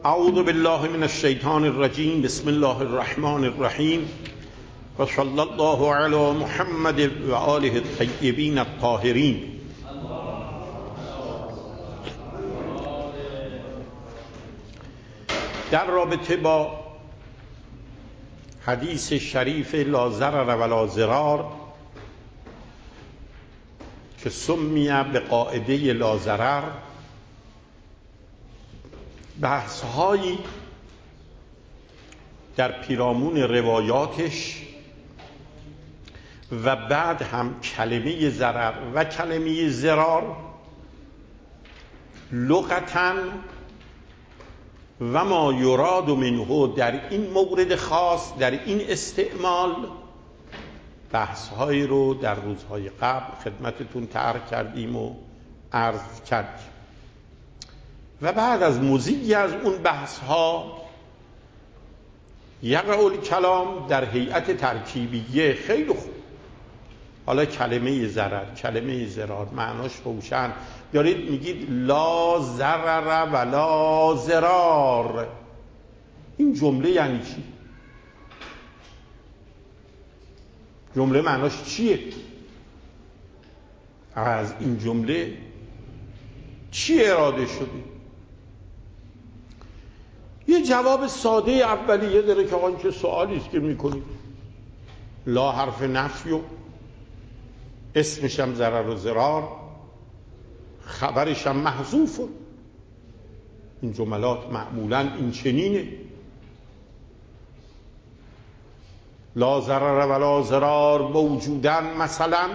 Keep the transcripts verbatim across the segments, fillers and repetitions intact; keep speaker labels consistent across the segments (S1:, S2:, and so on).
S1: اعوذ بالله من الشیطان الرجیم. بسم الله الرحمن الرحیم و صلی الله علی محمد و آله الطیبین الطاهرین. در رابطه با حدیث شریف لا ضرر ولا ضرار که سمی به قاعده لا ضرر، بحث‌هایی در پیرامون روایاتش و بعد هم کلمه ضرر و کلمه ضرار لغتاً و ما یراد منه در این مورد خاص، در این استعمال، بحث‌هایی رو در روزهای قبل خدمتتون طرح کردیم و عرض کردیم و بعد از مزیج از اون بحث‌ها یقع الکلام در هیئت ترکیبیه. خیلی خوب، حالا کلمه ضرر، کلمه ضرار معناش روشن. دارید میگید لا ضرر ولا ضرار، این جمله یعنی چی؟ جمله معناش چیه؟ از این جمله چی اراده شده؟ یه جواب ساده اولیه داره که آقا این چه سوالی است که میکنید. لا حرف نفی و اسمش هم ضرر و ضرار، خبرش هم محذوف. این جملات معمولا این چنینه. لا ضرر ولا ضرار موجودن مثلا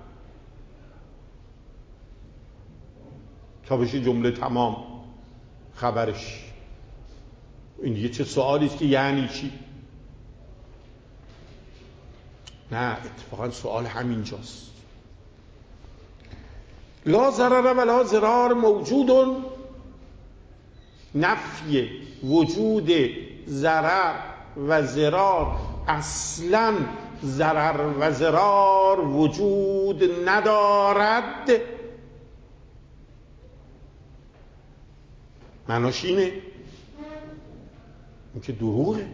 S1: تا بشه جمله تمام خبرش. این دیگه چه سوالی است که یعنی چی؟ نه، اتفاقا سوال همینجاست. لا ضرر ولا ضرار موجود، نفی وجود ضرر و ضرار، اصلا ضرر و ضرار وجود ندارد. معناش اینه، این که دروغه،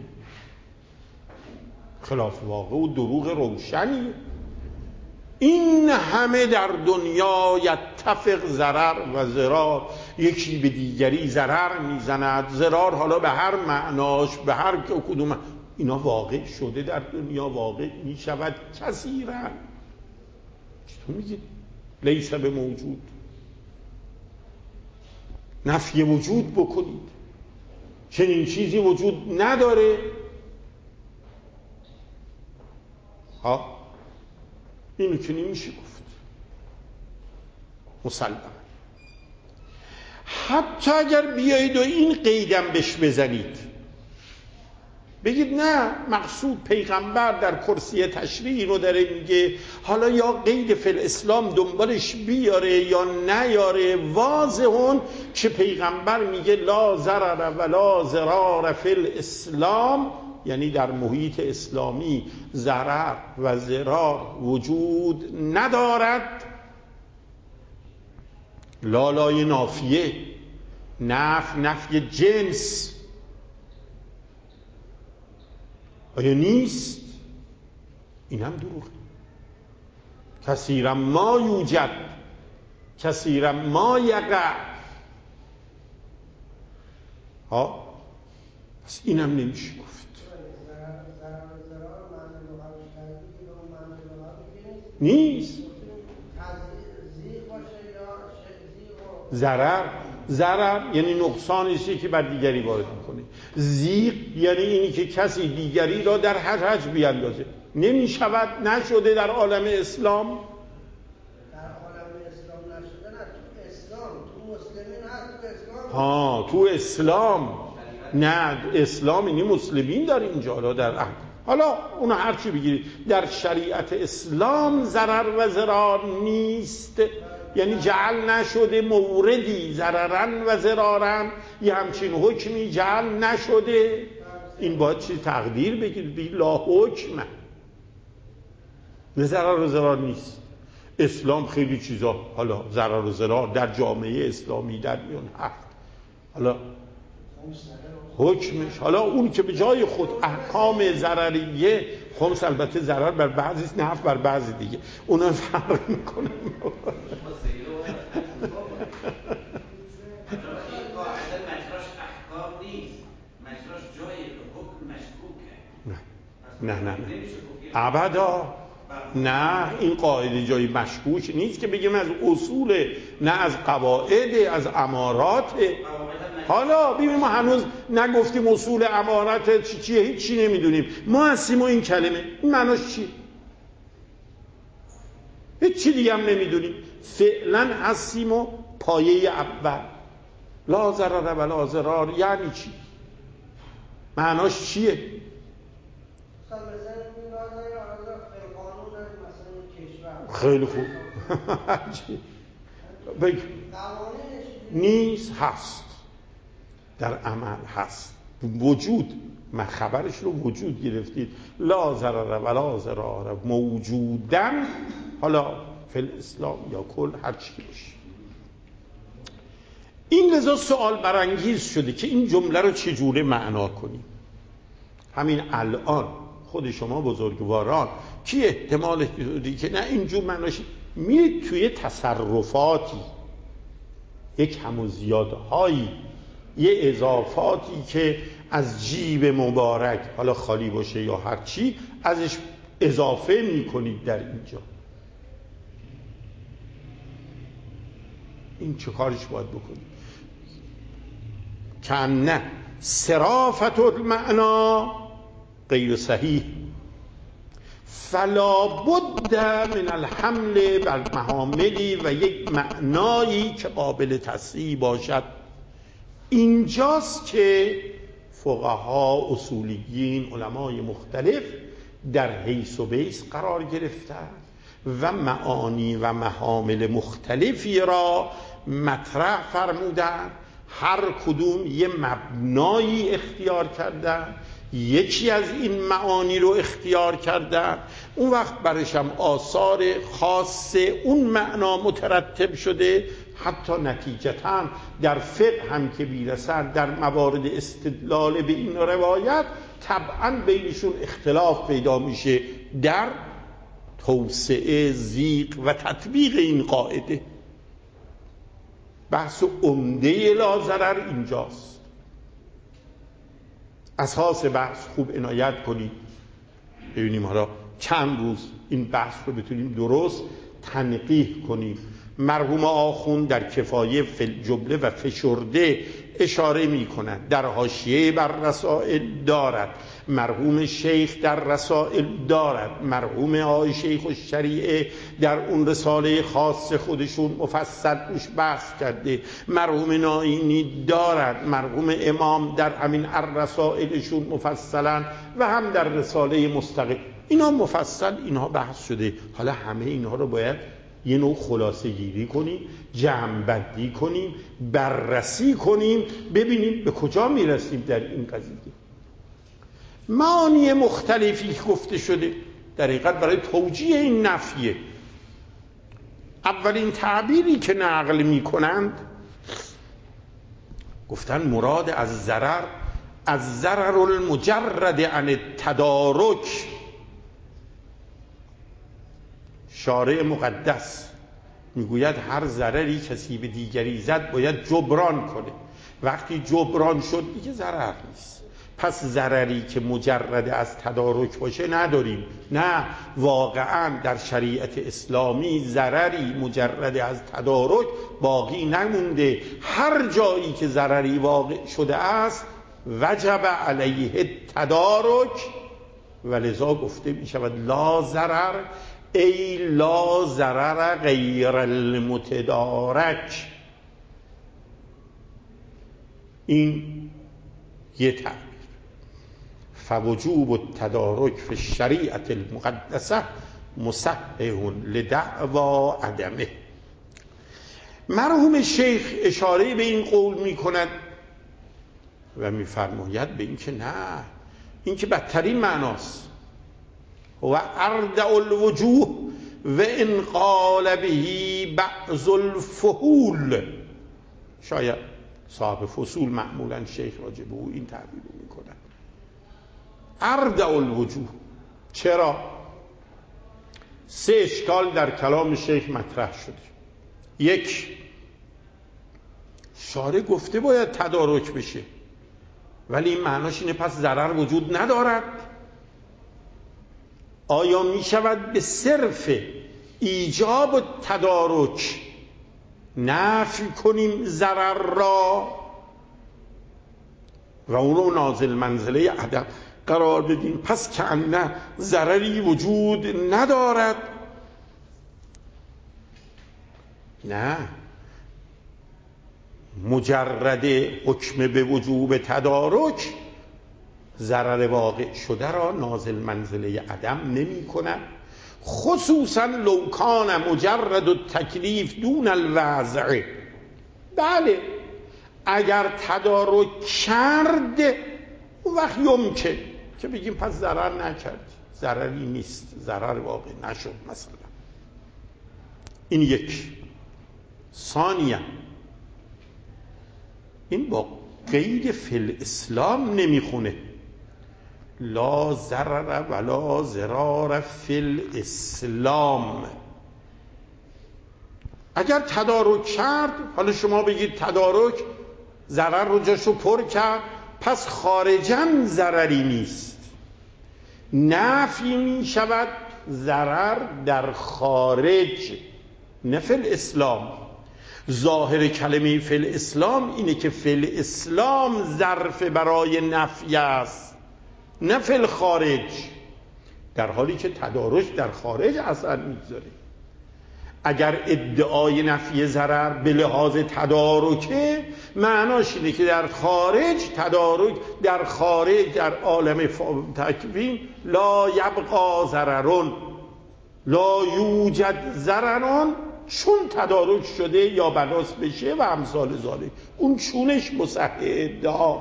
S1: خلاف واقع و دروغ روشنیه. این همه در دنیا یتفق ضرر و ضرار، یکی به دیگری ضرر میزند، ضرار حالا به هر معناش، به هر کدوم، اینا واقع شده در دنیا، واقع میشود کثیرا. چطور میگید لیس به موجود؟ نفی وجود بکنید، چنین چیزی وجود نداره. ها، اینو که نمیشه گفت مسلما. حتی اگر بیایید و این قیدم بهش بزنید، بگید نه، مقصود پیغمبر در کرسی تشریع رو داره میگه، حالا یا قید فی الاسلام دنبالش بیاره یا نیاره، واضحون که پیغمبر میگه لا ضرر ولا ضرار فی الاسلام، یعنی در محیط اسلامی ضرر و ضرار وجود ندارد. لالای نافیه، نف نفی جنس، آیا نیست؟ این هم دروغه. کثیرا ما یوجد، کثیرا ما یقع. ها، پس این هم نمیشه گفت. نیست. ضرر، ضرر یعنی نقصانیه که بر دیگری وارد میکنه. زیغ یعنی اینی که کسی دیگری را در حرج بیاندازه. نمیشود، نشده در عالم اسلام.
S2: در عالم اسلام نشده، نه تو اسلام، تو مسلمین هست، تو اسلام.
S1: ها، تو اسلام نه، اسلام یعنی مسلمین در اینجا، در عهد. حالا اونو هر چی بگیرید، در شریعت اسلام ضرر و ضرار نیست، یعنی جعل نشده موردی ضررن و ضرارن، یه همچین حکمی جعل نشده. این باید چی تقدیر بگیرید، لا حکم، نه ضرر و ضرار نیست. اسلام خیلی چیزا، حالا ضرر و ضرار در جامعه اسلامی در میان هست. حالا حکمش. حالا اون که به جای خود احکام ضرریه، خمس البته ضرر بر بعضی است، نفع بر بعضی دیگه، اونا فرق میکنه. نه نه نه ابدا نه، این قاعده جای مشکوک نیست که بگیم از اصول، نه از قواعد، از امارات. حالا ببین ما هنوز نگفتیم اصول امارات چی چیه، هیچ چی نمیدونیم. ما هستیم و این کلمه این معناش چیه، هیچ چی دیگه هم نمیدونیم. فعلا هستیم و پایه اول لا ضرر ولا ضرار یعنی چی، معناش چیه؟ خیلی خوب بگو نیست، هست، در عمل هست، وجود، من خبرش رو وجود گرفتید. لا ضرر ولا ضرار موجودن، حالا فی الاسلام یا کل هر چی باشه. این لذا سوال برانگیز شده که این جمله رو چجوره معنا کنیم. همین الان خود شما بزرگواران کی احتمال دیدی که نه اینجور معناش، میرید توی تصرفاتی، یک کم و زیادهایی، یه اضافاتی که از جیب مبارک حالا خالی باشه یا هر چی ازش اضافه میکنید در اینجا. این چه کارش باید بکنید؟ که نه صرافت المعنا غیر صحیح فلا بد من الحمل بر محاملی و یک معنایی که قابل تصحیح باشد. اینجاست که فقها، اصولیین، علمای مختلف در حیث و بیس قرار گرفتند و معانی و محامل مختلفی را مطرح فرمودند. هر کدوم یه مبنایی اختیار کردن، یکی از این معانی رو اختیار کردن، اون وقت برش هم آثار خاص اون معنا مترتب شده. حتی نتیجتاً در فقه هم که بیرسن در موارد استدلال به این روایت طبعاً بینشون اختلاف پیدا میشه در توسعه، ضیق و تطبیق این قاعده. بحث عمده لا ضرر اینجاست. اساس بحث خوب عنایت کنید ببینیم حالا چند روز این بحث رو بتونیم درست تنقیح کنیم. مرحوم آخوند در کفایه جمله و فشرده اشاره می کنند، در حاشیه بر رسائل دارد، مرحوم شیخ در رسائل دارد، مرحوم آقای شیخ الشریعه در اون رساله خاص خودشون مفصل روش بحث کرده، مرحوم نائینی دارد، مرحوم امام در همین الرسائلشون مفصلا و هم در رساله مستقل اینا مفصل اینها بحث شده. حالا همه اینها رو باید یه نوع خلاصه گیری کنیم، جمع بندی کنیم، بررسی کنیم، ببینیم به کجا میرسیم در این قضیه. معانی مختلفی گفته شده در حقیقت برای توجیه این نفیه. اولین تعبیری که نقل میکنند گفتن مراد از ضرر از ضرر المجرد عن التدارک. شارع مقدس میگوید هر ضرری کسی به دیگری زد باید جبران کنه. وقتی جبران شد دیگه ضرر نیست. پس ضرری که مجرد از تدارک باشه نداریم. نه، واقعا در شریعت اسلامی ضرری مجرد از تدارک باقی نمونده. هر جایی که ضرری واقع شده است وجب علیه تدارک و لذا گفته می شود لا ضرر ای لا ضرر غیر المتدارک. این یه تعبیر. فوجوب التدارک فی الشریعت المقدسه مصحح لدعوا عدمه. مرحوم شیخ اشاره به این قول می کند و می فرماید به این که نه، این که بدترین معناست. و اردع الوجوه و ان قال به بعض الفحول. شاید صاحب فصول معمولا شیخ راجع به او این تعبیر رو میکنن. اردع الوجوه. چرا؟ سه اشکال در کلام شیخ مطرح شده. یک، شارع گفته باید تدارک بشه، ولی این معناش اینه پس ضرر وجود ندارد؟ آیا می شود به صرف ایجاب تدارک نفی کنیم ضرر را و اون رو نازل منزله عدم قرار بدیم، پس که نه ضرری وجود ندارد؟ نه، مجرد حکم به وجوب تدارک ضرر واقع شده را نازل منزله عدم نمی کند، خصوصا لو کان مجرد التکلیف دون الوضع. بله، اگر تدارک کرد اون وقت یمکن که بگیم پس ضرر نکرد، ضرری نیست، ضرر واقع نشد مثلا. این یک. ثانیا، این با قید فی الاسلام نمیخونه. لا ضرر ولا ضرار فی الاسلام. اگر تدارک کرد، حالا شما بگید تدارک ضرر رو جاشو پر کرد، پس خارجاً ضرری نیست. نفی می شود ضرر در خارج، نه فی الاسلام. ظاهر کلمه فی الاسلام اینه که فی الاسلام ظرف برای نفی است، نه فی الخارج، در حالی که تدارک در خارج اثر میگذاره. اگر ادعای نفی ضرر به لحاظ تدارکه، معناش اینه که در خارج تدارک، در خارج در عالم تکوین لا یبقا ضررون، لا یوجد ضررون، چون تدارک شده یا بناس بشه و امثال ذالک. اون چونش مصح ادعا،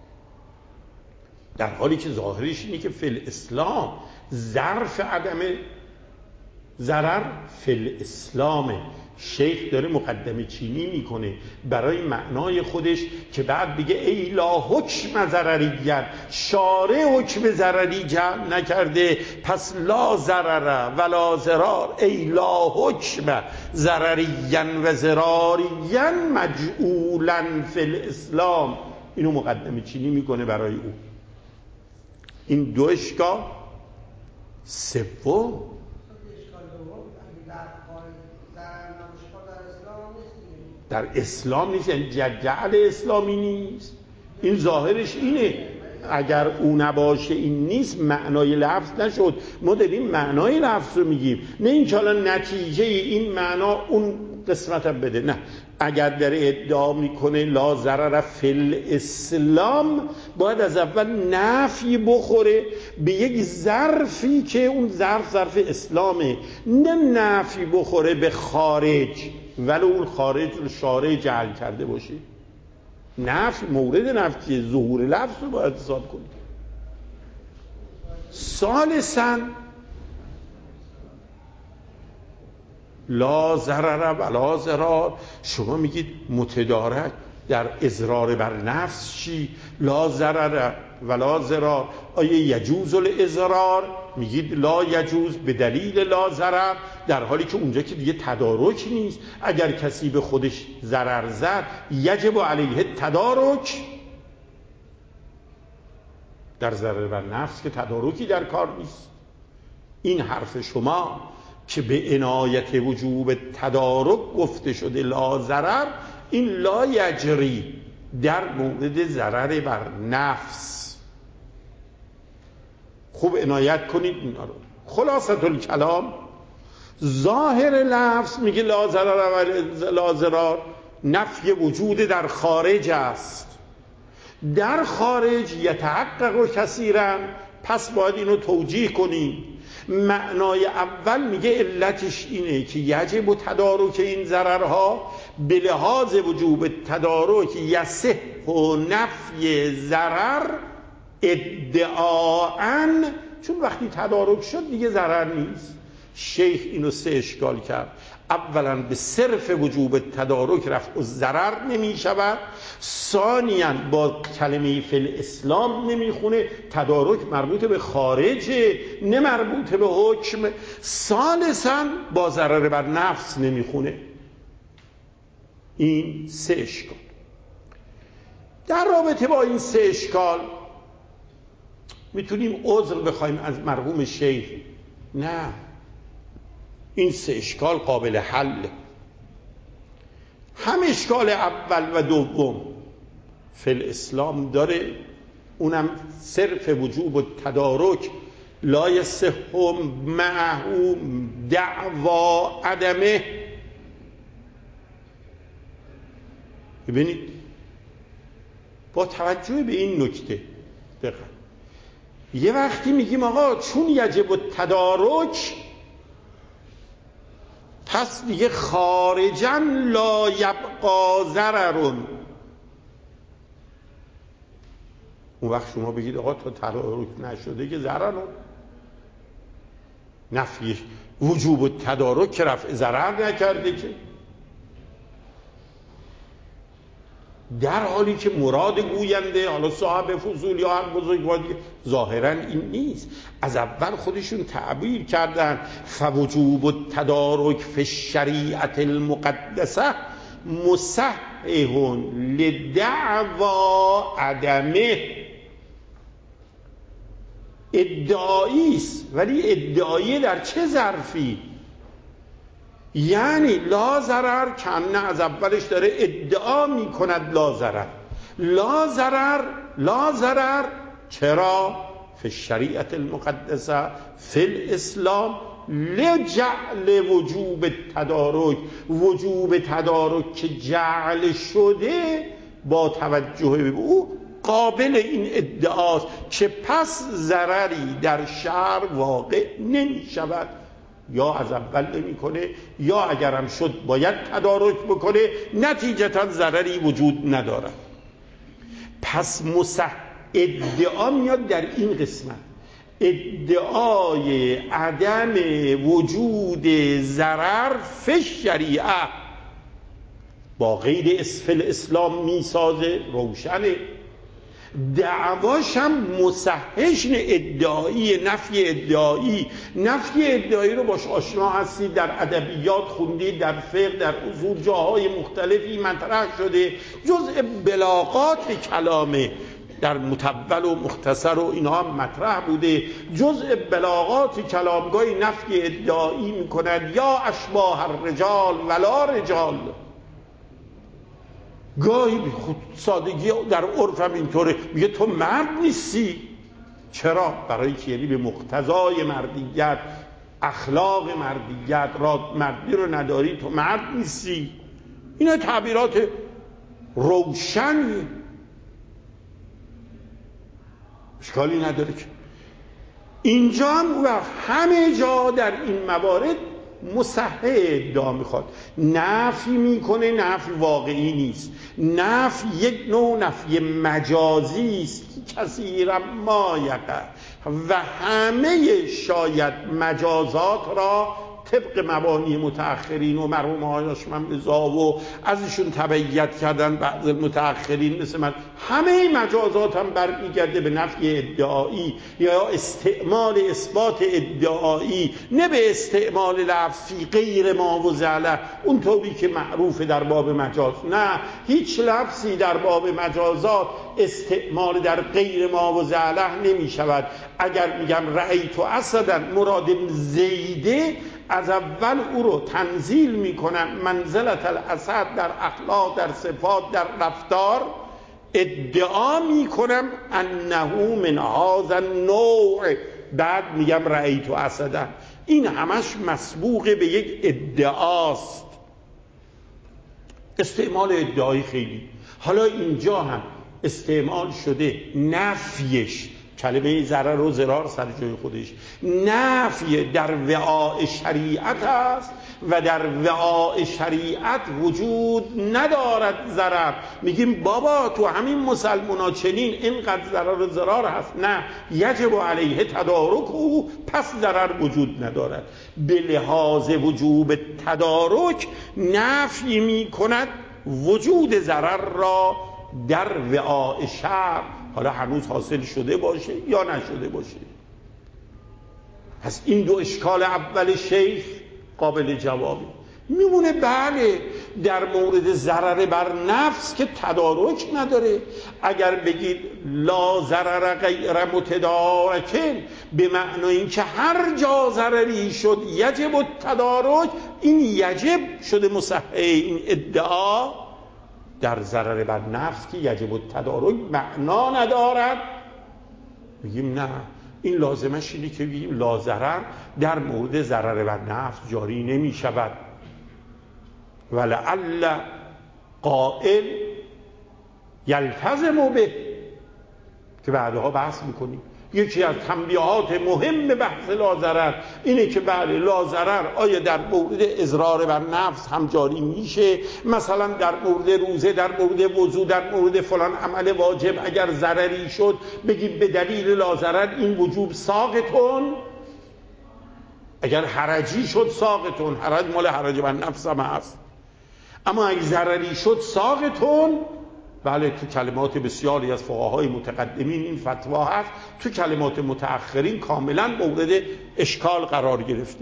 S1: در حالی که ظاهرش اینه که فی الاسلام ظرف عدم ضرر فی الاسلامه. شیخ داره مقدمه چینی میکنه برای معنای خودش که بعد بگه ای لا حکم ضرریًا، شارع حکم ضرری جمع نکرده، پس لا ضرر ولا ضرار، ای لا حکم ضرریًا و ضراریًا مجعولاً فی الاسلام. اینو مقدمه چینی میکنه برای او. این دو اشکال. سوم، در اسلام نیست، یعنی جعل اسلامی نیست. این ظاهرش اینه. اگر او نباشه این نیست، معنای لفظ نشد. ما داریم معنای لفظ رو میگیم، نه این که الان نتیجه این معنا اون قسمت هم بده. نه، اگر داره ادعا میکنه لا ضرر فی الاسلام، باید از اول نفی بخوره به یک ظرفی که اون ظرف ظرف اسلامه، نه نفی بخوره به خارج، ولو اون خارج رو شارع جعل کرده باشه. نفی مورد نفی ظهور لفظ رو باید حساب کنید. ثالثاً لا ضرر ولا ضرار. شما میگید متدارک در اضرار بر نفس چی؟ لا ضرر ولا ضرار. آیا یجوز الاضرار؟ میگید لا یجوز به دلیل لا ضرر، در حالی که اونجا که دیگه تدارک نیست. اگر کسی به خودش ضرر زد یجب علیه تدارک. در ضرر بر نفس که تدارکی در کار نیست. این حرف شما که به عنایت وجوب تدارک گفته شده لا ضرر، این لا یجری در مورد ضرر بر نفس. خوب عنایت کنید اینا رو. خلاصه الکلام، ظاهر لفظ میگه لا ضرر و لا ضرار نفی وجود در خارج است. در خارج یتحقق کثیرا، پس باید اینو توجیه کنیم. معنای اول میگه علتش اینه که یجب تدارک این ضررها به لحاظ وجوب تدارک یصح و نفی ضرر ادعاءً، چون وقتی تدارک شد دیگه ضرر نیست. شیخ اینو سه اشکال کرد. اولا به صرف وجوب تدارک رفع الضرر نمی شود، ثانیاً با کلمه فی الاسلام نمیخونه، تدارک مربوط به خارجه نه مربوط به حکم، ثالثاً با ضرر بر نفس نمیخونه. این سه اشکال. در رابطه با این سه اشکال میتونیم عذر بخوایم از مرحوم شیخ؟ نه، این سه اشکال قابل حل. هم اشکال اول و دوم فی الاسلام داره، اونم صرف وجوب و تدارک لا یصح معه دعوا عدمه. ببینید با توجه به این نکته دقیقا یه وقتی میگیم آقا چون یجب التدارک پس دیگه خارجا لا یبقا ضررون، اون وقت شما بگید آقا تا تدارک نشده که ضررون، نفی وجوب التدارک که رفع ضرر نکرده که، در حالی که مراد گوینده حالا صاحب فضول یا هر بزرگواری ظاهرا این نیست. از اول خودشون تعبیر کردن فوجوب التدارک فی الشریعت المقدسه مصحح لدعوا عدمه. ادعایی است، ولی ادعایی در چه ظرفی؟ یعنی لا ضرر کنه از اولش داره ادعا میکند لا ضرر، لا ضرر لا ضرر چرا؟ فی الشریعت المقدسه فی الاسلام لجعل وجوب تدارک، وجوب تدارک که جعل شده با توجه به او قابل این ادعاست که پس ضرری در شرع واقع نمی شود، یا از اول نمی کنه یا اگرم شد باید تدارک بکنه، نتیجتا ضرری وجود نداره. پس مصح ادعا میاد در این قسمت، ادعای عدم وجود ضرر فی شریعه با غیر اسفل اسلام میسازه، روشنه. دعواش هم مصحح ادعایی، نفی ادعایی. نفی ادعایی رو باش آشنا هستید، در ادبیات خوندید، در فقه، در اصول جاهای مختلفی مطرح شده، جزء بلاغات کلامه، در مطول و مختصر و اینها هم مطرح بوده. جزء بلاغات کلامگاهی نفی ادعایی میکند یا اشباه الرجال ولا رجال. گاهی بی خود سادگی در عرفم اینطوره، میگه تو مرد نیستی. چرا؟ برای که یعنی به مقتضای مردیت، اخلاق مردیت، را مردی رو نداری تو مرد نیستی. اینا تعبیرات روشنی، اشکالی نداره که اینجا هم و همه جا در این موارد مصحح ادعا میخواد. نفی میکنه، نفی واقعی نیست، نفی یک نوع نفی مجازی است که کثیرا ما یقع و همه شاید مجازات را طبق مبانی متأخرین و مرحوم آقای هاشمی رضا و ازشون تبعیت کردن بعض المتأخرین مثل من، همه مجازات هم برمیگرده به نفی ادعایی یا استعمال اثبات ادعایی، نه به استعمال لفظی غیر ما وضع له اونطوری که معروف در باب مجاز. نه، هیچ لفظی در باب مجازات استعمال در غیر ما وضع له نمی شود. اگر میگم رأیت اسدا مراد زیده، از اول او رو تنزیل میکنم منزلت الاسد در اخلاق، در صفات، در رفتار، ادعا میکنم انه من هذا النوع، بعد میگم رأیت اسدا. این همش مسبوق به یک ادعاست، استعمال ادعایی خیلی. حالا اینجا هم استعمال شده نفیش، کلمه ضرر و ضرار سر جای خودش، نفی در وعاء شریعت است و در وعاء شریعت وجود ندارد ضرر. میگیم بابا تو همین مسلمونا چنین اینقدر ضرر و ضرار هست، نه یجب علیه تدارک او، پس ضرر وجود ندارد. به لحاظ وجوب تدارک نفی میکند وجود ضرر را در وعاء شرع، حالا هنوز حاصل شده باشه یا نشده باشه. پس این دو اشکال اول شیخ قابل جوابی. میمونه بله در مورد ضرر بر نفس که تدارک نداره. اگر بگید لا ضرر غیر متدارکن، به معنای این که هر جا ضرری شد یجب التدارک، این یجب شده مصحح این ادعا. در ضرر بر نفس که یجب التدارک معنا ندارد، میگیم نه، این لازمش اینه که بگیم لا ضرر در مورد ضرر بر نفس جاری نمی شود. ولعل قائل یلتزم به، که بعدها بحث میکنیم. یکی از تنبیهات مهم بحث لاضرر اینه که بله لاضرر آیا در مورد اضرار بر نفس هم جاری میشه؟ مثلا در مورد روزه، در مورد وضو، در مورد فلان عمل واجب اگر ضرری شد بگیم به دلیل لاضرر این وجوب ساقطون. اگر حرجی شد ساقطون، حرج مال حرج بر نفس هم هست، اما اگر ضرری شد ساقطون. بله تو کلمات بسیاری از فقهای متقدمین این فتوا هست، تو کلمات متأخرین کاملا مورد اشکال قرار گرفته.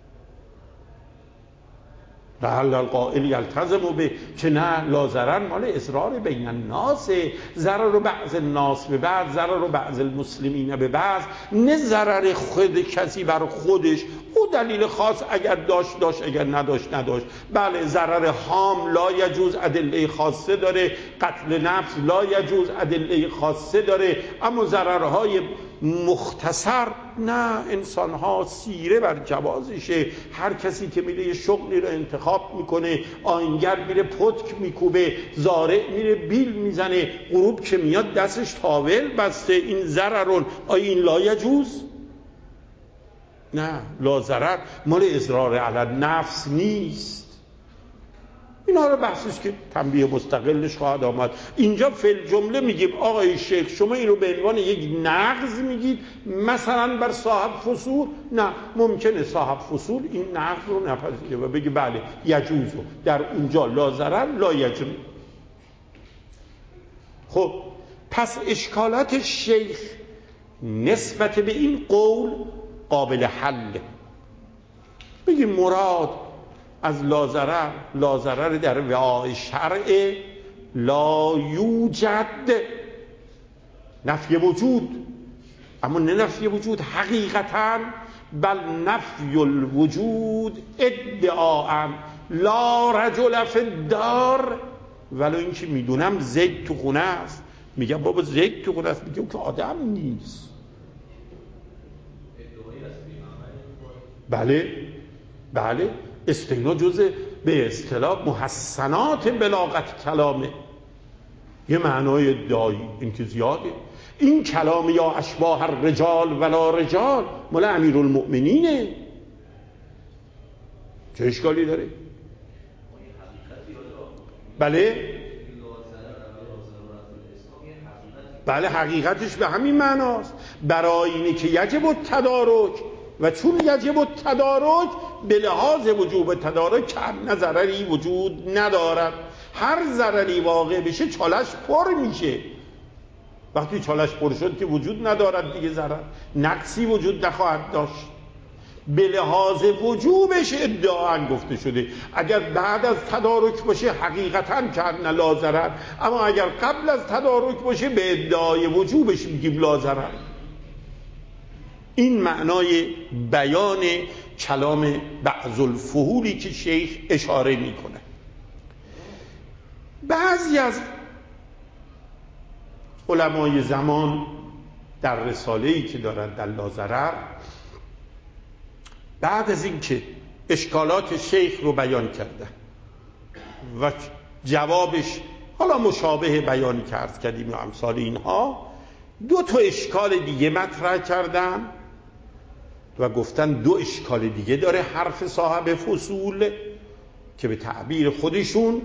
S1: لعل القائل یلتزم به، که نه لاضرر مال اضرار بین الناس، ضرر بعض الناس به بعض، ضرر بعض المسلمین به بعض، نه ضرر خود کسی بر خودش. او دلیل خاص اگر داشت داشت، اگر نداشت نداشت. بله ضرر هام لا یجوز ادله خاصه داره، قتل نفس لا یجوز ادله خاصه داره، اما ضررهای مختصر نه، انسانها سیره بر جوازشه. هر کسی که میره یه شغلی رو انتخاب میکنه، آینگر میره پتک میکوبه، زارع میره بیل میزنه، غروب که میاد دستش تاول بسته، این ضررون، آیا این لا یجوز؟ نه، لا ضرر مال اضرار علی نفس نیست. اینا رو بحثش که تنبیه مستقلش خواهد آمد. اینجا فل جمله میگیم آقای شیخ شما این رو به عنوان یک نقض میگید مثلا بر صاحب فصول. نه، ممکنه صاحب فصول این نقض رو نپذیره و بگه بله یجوزو، در اونجا لا ضرر لا یجوز. خب پس اشکالات شیخ نسبت به این قول قابل حل. بگیم مراد از لاضرر، لاضرر در وعاء شرع لا یوجد، نفی وجود، اما نه نفی وجود حقیقتا، بل نفی الوجود ادعاء. لا رجل فی الدار، ولو این که میدونم زید تو خونه است. میگم بابا زید تو خونه است، میگم که آدم نیست. بله بله، استغنا جزء به اصطلاح محسنات بلاغت کلامه، یه معنای ادعایی، این که زیاده. این کلام یا اشباه الرجال ولا رجال مال امیرالمؤمنینه، چه اشکالی داره؟ بله بله، حقیقتش به همین معناست. برای اینه که یجب التدارک، و چون یجب التدارک به لحاظ وجوب تدارک که ضرری وجود ندارد. هر ضرری واقع بشه چالش پر میشه. وقتی چالش پر شد که وجود ندارد دیگه، ضرر نقصی وجود نخواهد داشت. به لحاظ وجوبش ادعا گفته شده. اگر بعد از تدارک باشه حقیقتا که لا ضرر، اما اگر قبل از تدارک باشه به ادعای وجوبش میگیم لا ضرر. این معنای بیان کلام بعض الفحولی که شیخ اشاره میکنه. بعضی از علمای زمان در رساله‌ای که دارند در لا ضرر، بعد از اینکه اشکالات شیخ رو بیان کرده و جوابش حالا مشابه بیان کرد کردیم و امثال اینها، دو تا اشکال دیگه مطرح کردن و گفتن دو اشکال دیگه داره حرف صاحب فصول که به تعبیر خودشون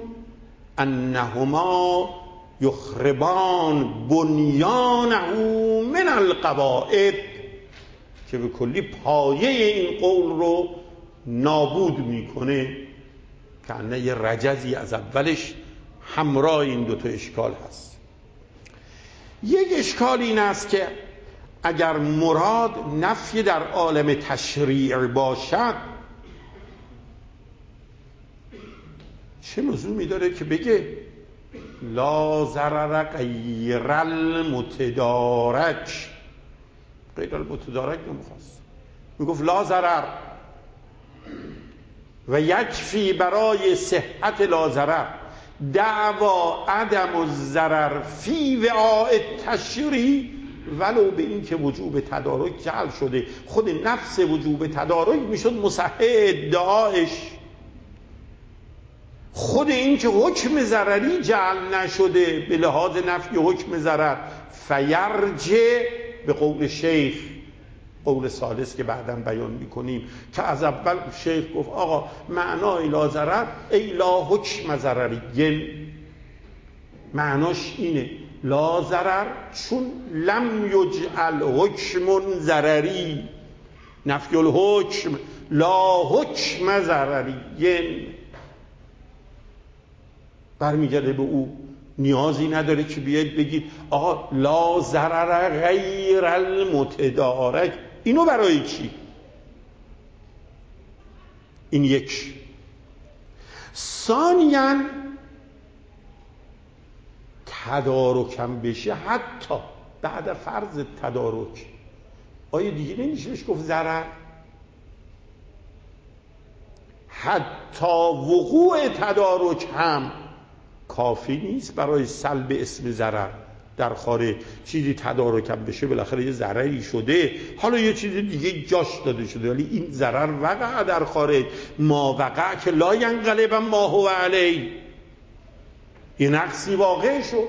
S1: انهما یخربان بنیانه من القواعد، که به کلی پایه این قول رو نابود میکنه، که انه یه رجزی از اولش همراه این دوتا اشکال هست. یک اشکال این است که اگر مراد نفی در عالم تشریع باشد، چه لزومی داره که بگه لا ضرر غیر المتدارک؟ غیر المتدارک نمیخواست، میگفت لا ضرر و یکفی برای صحت لا ضرر دعوا عدم الضرر فی وعاء التشریع، ولو به این که وجوب تدارک جعل شده. خود نفس وجوب تدارک میشد مصحح ادعایش. خود این که حکم ضرری جعل نشده به لحاظ نفی حکم ضرر، فیرجع به قول شیخ، قول ثالث که بعداً بیان میکنیم، که از اول شیخ گفت آقا معنای لا ضرر ای لا حکم ضرری، معناش اینه لا ضرر چون لم یجعل حکم ضرری، نفی الحکم، لا حکم ضرری برمیگرده به او. نیازی نداره که بیاید بگید آقا لا ضرر غیر المتدارک. اینو برای چی؟ این یک. ثانیاً تدارکم بشه، حتی بعد فرض تدارک آیا دیگه نمیشه بهش گفت ضرر؟ حتی وقوع تدارک هم کافی نیست برای سلب اسم ضرر در خارج. چیزی تدارکم بشه بالاخره یه ضرری شده، حالا یه چیز دیگه جاش داده شده، ولی این ضرر وقع در خارج. ما وقع که لا ینقلب ما هو علیه، یه نقصی واقع شد،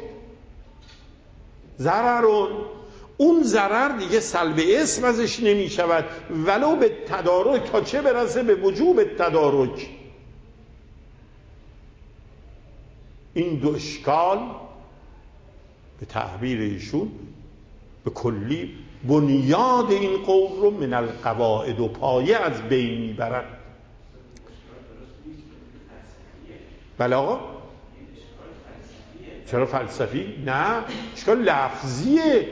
S1: ضررون، اون ضرر دیگه سلب اسم ازش نمی شود ولو به تدارک، تا چه برسه به وجوب تدارک. این دو اشکال به تعبیر ایشون به کلی بنیاد این قول رو من القواعد و پایه از بین میبرد. بله آقا، چرا فلسفی؟ نه، اشکال لفظیه.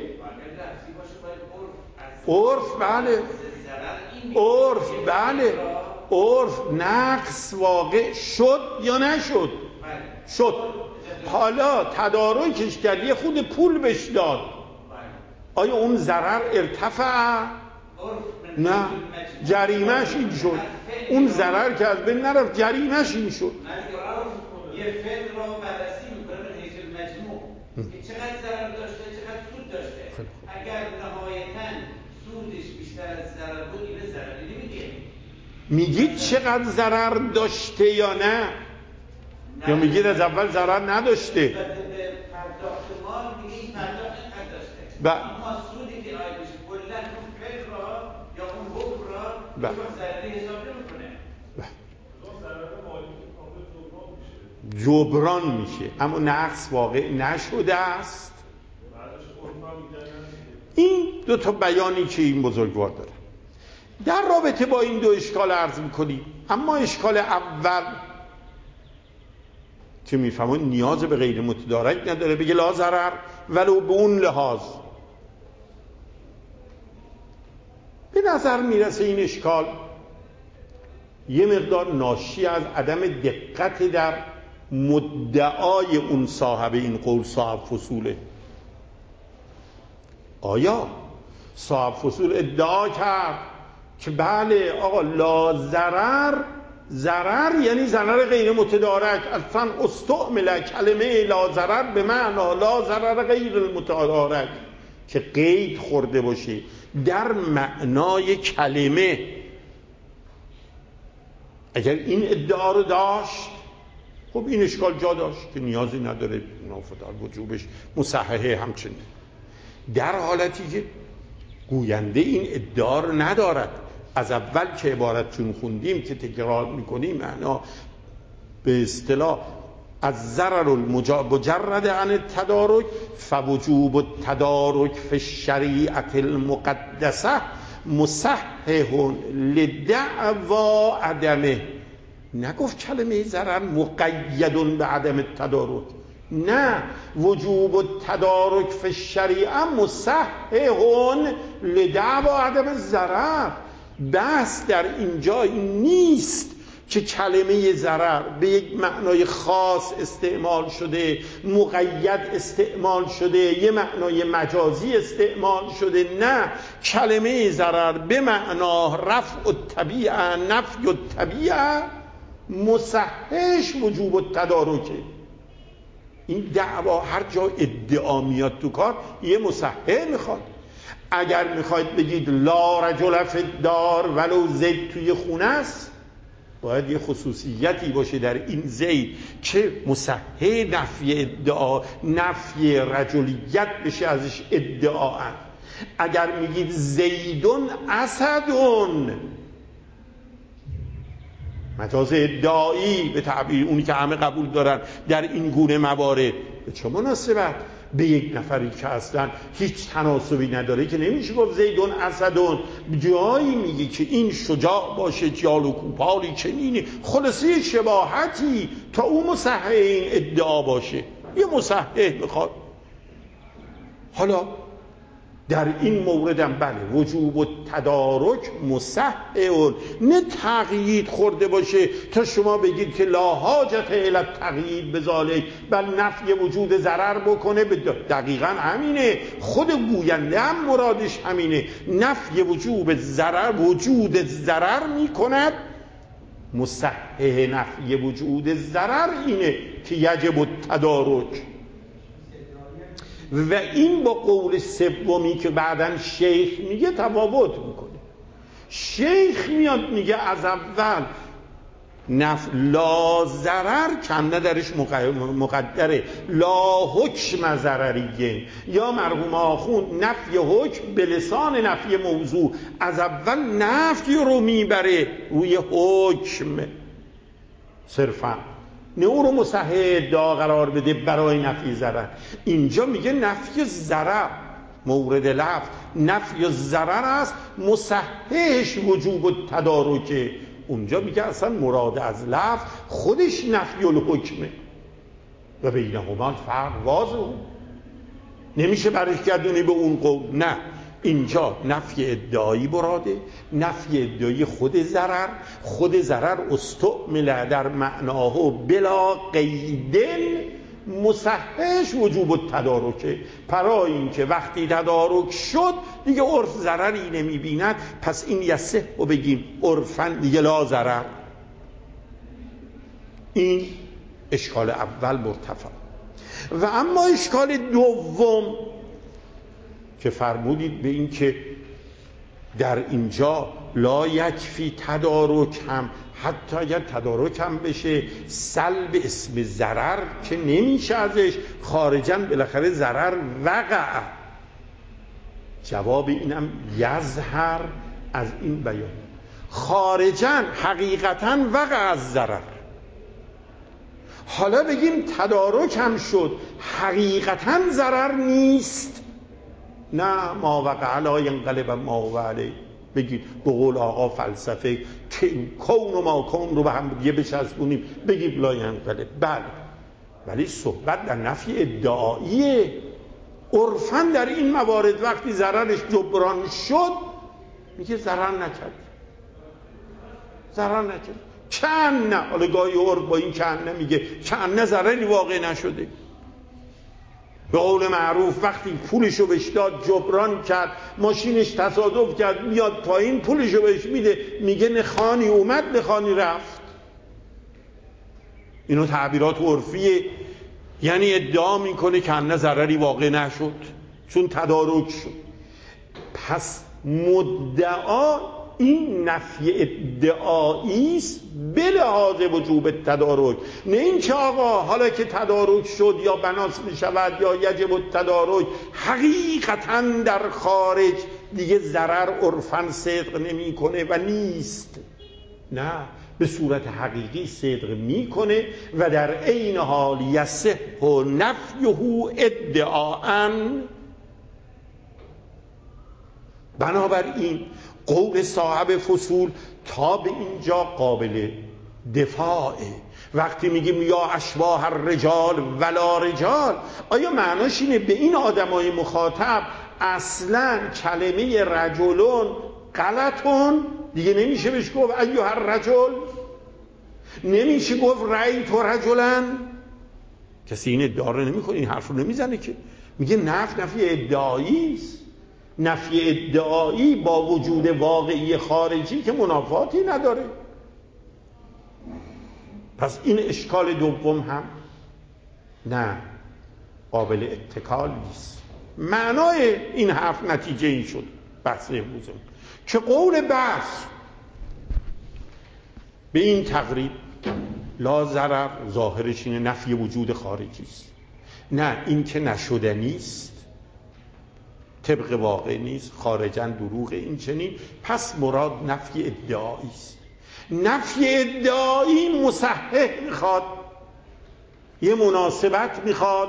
S1: عرف بله، عرف بله، عرف نقص واقع شد یا نشد؟ شد. حالا تدارکش کرد، یه خود پول بهش داد، آیا اون ضرر ارتفع؟ نه، جریمهش این شد. اون ضرر که از بین نرفت، جریمهش این شد.
S3: یه فعل را بررسی میکنه به حیث مجموع که چقدر ضرر داشته، چقدر سود داشته. اگر نهایتاً سودش بیشتر از ضرر بود، این ضرری نمیگه.
S1: میگید چقدر ضرر داشته یا نه؟ یا میگید از اول ضرر نداشته؟
S3: به پرداخت مال میگه این پرداخت اینقدر داشته.
S1: ب...
S3: اما سودی که آید بشه کلاً اون فعل را یا اون حکم را با ضرری حساب نمیکنه.
S1: جبران میشه، اما نقص واقع نشده است. این دو تا بیانی که این بزرگوار داره در رابطه با این دو اشکال عرض میکنیم. اما اشکال اول که میفهمون نیاز به غیر متدارک نداره، بگه لا ضرر ولو به اون لحاظ. به نظر میرسه این اشکال یه مقدار ناشی از عدم دقت در مدعای اون صاحب این قول، صاحب فصوله. آیا صاحب فصول ادعا کرد که بله آقا لا ضرر، ضرر یعنی ضرر غیر متدارک، اصلا استعمل کلمه لا ضرر به معنا لا ضرر غیر المتدارک، که قید خورده باشه در معنای کلمه. اگر این ادعا رو داشت، خب این اشکال جا داشت که نیازی نداره نافدار وجوبش مصححه. همچنین در حالتی که گوینده این ادعا رو ندارد از اول که عبارتشون خوندیم که تکرار میکنیم، معنا به اصطلاح از ضرر المجرد عن التدارک فوجوب التدارک فی الشریعت المقدسه مصحح لدعوا عدمه. نگفت کلمه ضرر مقید به عدم التدارک، نه، وجوب التدارک فی الشریعه مصحح لدعوا عدم الضرر. بحث در اینجا این نیست که کلمه ضرر به یک معنای خاص استعمال شده، مقید استعمال شده، یه معنای مجازی استعمال شده. نه، کلمه ضرر به معنا رفع الطبیعه، نفی الطبیعه، مصححش وجوب التدارکه. این دعوا هر جا ادعا میاد تو کار یه مصحح میخواد. اگر میخواید بگید لا رجل فی الدار ولو زید توی خونه است، باید یه خصوصیتی باشه در این زید که مصحح نفی ادعا، نفی رجلیت بشه ازش ادعا. اگر میگید زیدون اسدون، مجاز ادعایی به تعبیر اونی که همه قبول دارن در این گونه موارد، به چه مناسبت به یک نفری که اصلا هیچ تناسبی نداره که نمیشه گفت زیدون اسدون. جایی میگه که این شجاع باشه، جال و کوپالی چنینه، خلاصی شباهتی تا اون مصحح این ادعا باشه، یه مصحح میخواد. حالا در این موردم بله وجوب التدارک مصحح، نه تقیید خورده باشه تا شما بگید که لا حاجت الی التقیید بذالک، بل نفی وجود ضرر بکنه. دقیقاً همینه، خود گوینده هم مرادش همینه، نفی وجود ضرر، وجود ضرر میکند. مصحح نفی وجود ضرر اینه که یجب التدارک. و این با قول سومی که بعدن شیخ میگه تفاوت میکنه. شیخ میاد میگه از اول نف لا ضرر کنه درش مقدره، لا حکم ضرریه، یا مرحوم آخوند نفی حکم به لسان نفی موضوع از اول نفی رو میبره روی حکم صرفا، نه او رو مصحح ادعا قرار بده برای نفی ضرر. اینجا میگه نفی ضرر مورد لفظ نفی ضرر است، مصححش وجوب التدارکه. اونجا میگه اصلا مراد از لفظ خودش نفی الحکمه و بینهما فرق واضحه، نمیشه برش گردونی به اون قول. نه، اینجا نفی ادعایی براده، نفی ادعایی خود ضرر، خود ضرر استعمل در معناه بلا قیدن، مصححش وجوب التدارکه. برای اینکه وقتی تدارک شد دیگه عرف ضرری نمیبیند، پس این یصح و بگیم عرفاً دیگه لا ضرر. این اشکال اول مرتفع. و اما اشکال دوم که فرمودید به این که در اینجا لا یکفی تدارک هم، حتی اگر تدارک هم بشه سلب اسم ضرر که نمیشه ازش، خارجاً بالاخره ضرر وقع. جواب اینم یظهر از این بیان، خارجاً حقیقتاً وقع از ضرر. حالا بگیم تدارک هم شد حقیقتاً ضرر نیست، نه ما وقع لا ینقلب ما هو علیه. بگید به قول آقا فلسفه که کون و ما کون رو به هم دیگه بچسبونیم بگید لا ینقلب. بله، ولی صحبت در نفی ادعاییه. عرفاً در این موارد وقتی ضررش جبران شد میگه ضرر نکرد، ضرر نکرد. چند نه، حالا گاهی عرف با این چند نمیگه چند نه ضرری واقع نشده. به قول معروف وقتی پولشو بهش داد جبران کرد، ماشینش تصادف کرد میاد پایین، پولشو بهش میده، میگه نخانی اومد نخانی رفت. اینو تعبیرات عرفیه، یعنی ادعا میکنه که نه ضرری واقع نشد چون تدارک شد. پس مدعا این نفی ادعایی است به لحاظ وجوب التدارک، نه این که آقا حالا که تدارک شد یا بناس می شود یا یجب التدارک حقیقتاً در خارج دیگه ضرر عرفاً صدق نمیکنه و نیست. نه، به صورت حقیقی صدق میکنه و در عین حال یصح نفیه ادعاءً. بنابراین قول صاحب فصول تا به اینجا قابل دفاعه. وقتی میگیم یا اشباح الرجال ولا رجال، آیا معناش اینه به این آدمای مخاطب اصلا کلمه رجلون غلطون دیگه نمیشه بهش گفت ایها الرجل؟ نمیشه گفت رأیت رجلن؟ کسی این ادعا رو نمیکنه، این حرف رو نمیزنه که. میگه نفی نفی ادعایی است. نفی ادعایی با وجود واقعی خارجی که منافاتی نداره. پس این اشکال دوم هم نه، قابل اتکال نیست. معنای این حرف نتیجه این شد بحث امروزم که قول بحث به این تقریب لا ضرر ظاهرش اینه نفی وجود خارجی است، نه این که نشدنی است، طبق واقع نیست، خارجاً دروغ این چنین. پس مراد نفی ادعایی است. نفی ادعایی مصحح میخواد، یه مناسبت میخواد.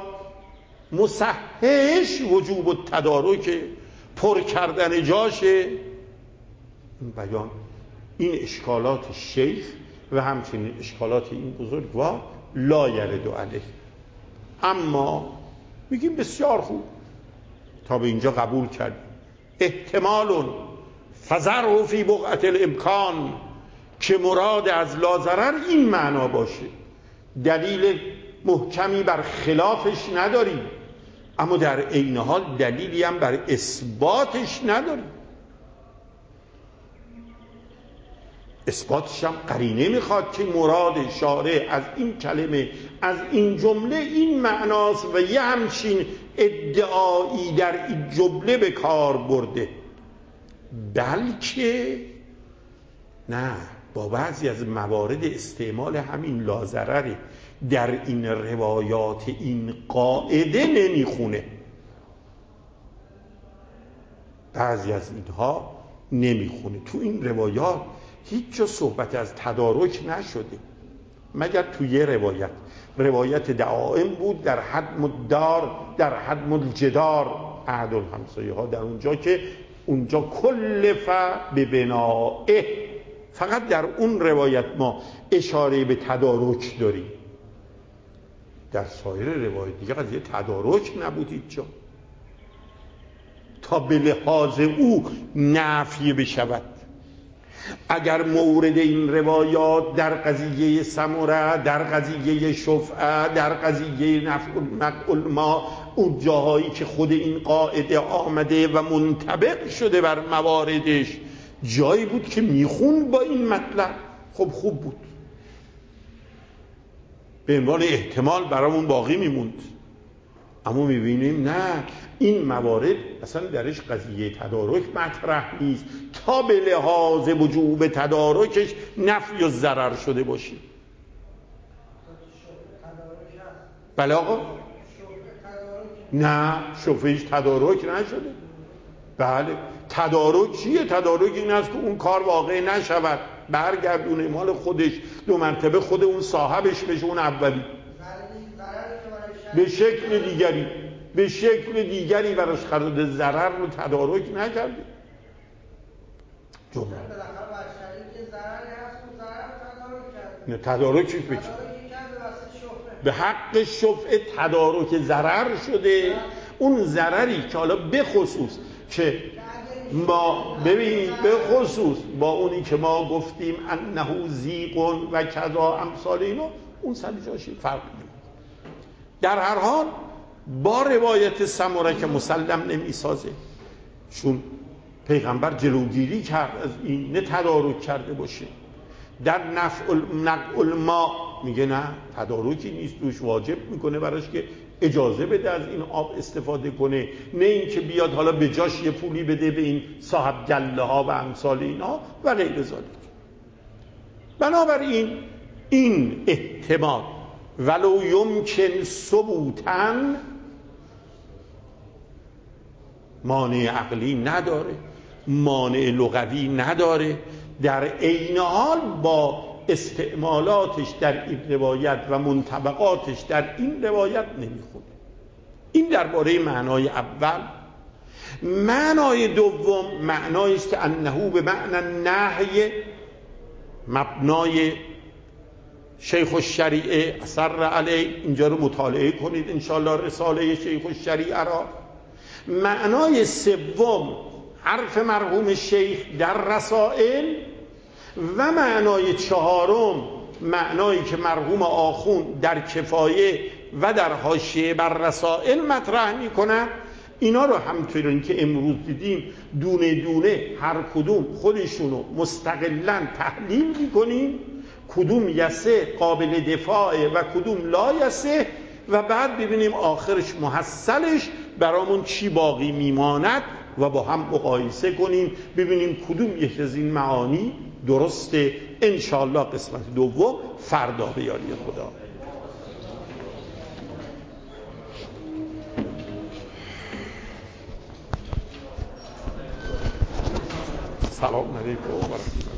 S1: مصححش وجوب التدارک، پر کردن جاشه. این بیان این اشکالات شیخ و همچنین اشکالات این بزرگوار لا یرد علیه. اما میگیم بسیار خوب، تا به اینجا قبول کردیم. احتمال فزره فی بقعة الامکان، که مراد از لا ضرر این معنا باشه. دلیل محکمی بر خلافش نداریم، اما در عین حال دلیلی هم بر اثباتش نداریم. اثباتش هم قرینه میخواد که مراد شارع از این کلمه، از این جمله این معناست و یه همچین ادعایی در این جمله به کار برده. بلکه نه، با بعضی از موارد استعمال همین لا ضرر در این روایات این قاعده نمیخونه. بعضی از اینها نمیخونه. تو این روایات هیچ جا صحبت از تدارک نشده مگر تو یه روایت، روایت دعائم بود در حد مدار، در حد الجدار، عهد الهمسایه ها، در اونجا که اونجا کلف به بنائه. فقط در اون روایت ما اشاره به تدارک داریم. در سایر روایت دیگه قضیه تدارک نبود هیچ جا، تا به لحاظ او نفی بشود. اگر مورد این روایات در قضیه سمره، در قضیه شفعه، در قضیه نفع الماء، اون جاهایی که خود این قاعده آمده و منطبق شده بر مواردش، جایی بود که میخون با این مطلب، خب خوب بود، به عنوان احتمال برامون باقی میموند. اما میبینیم نه، این موارد اصلا درش قضیه تدارک مطرح نیست تا به لحاظ وجوب تدارکش نفی و ضرر شده باشه. بله آقا؟ نه، شفعهش تدارک نشده. بله، تدارک چیه؟ تدارک این است که اون کار واقع نشود، برگردونه مال خودش، دو مرتبه خود اون صاحبش بشه اون اولی، به شکل دیگری به شکل دیگری براش خرد ضرر رو تدارک نکرده. جمعه نه تدارک بچه به حق شفعه تدارک ضرر شده. اون ضرری که حالا به خصوص که ما ببینید به خصوص با اونی که ما گفتیم انه زیقون و کذا امثال اینا، اون سلیجاشی فرق نمی‌کنه. در هر حال با روایت سمره که مسلم نمیسازه، چون پیغمبر جلوگیری کرد از این نه تدارک کرده باشه. در نفع نقع الماء میگه نه تدارکی نیست توش، واجب میکنه براش که اجازه بده از این آب استفاده کنه، نه این که بیاد حالا به جاش یه پولی بده به این صاحب گله ها و امثال اینا و غیر ذالک. بنابراین این احتمال ولو یمکن ثبوتاً مانع عقلی نداره. مانع لغوی نداره، در عین حال با استعمالاتش در این روایت و منطبقاتش در این روایت نمیخونه. این درباره معنای اول. معنای دوم معنایی است که انه به معنی نهی، مبنای شیخ الشریعه اثر علیه، اینجا رو مطالعه کنید انشاءالله رساله شیخ الشریعه را. معنای سوم حرف مرحوم شیخ در رسائل، و معنای چهارم معنایی که مرحوم آخوند در کفایه و در حاشیه بر رسائل مطرح میکنند. اینا رو همطور که امروز دیدیم دونه دونه هر کدوم خودشونو مستقلاً تحلیل میکنیم، کدوم یسه قابل دفاعه و کدوم لا یسه، و بعد ببینیم آخرش محصلش برامون چی باقی میماند و با هم مقایسه کنیم ببینیم کدوم یک از این معانی درسته. انشاءالله قسمت دوم فردا به یاری خدا. سلام علیکم و رحمت الله.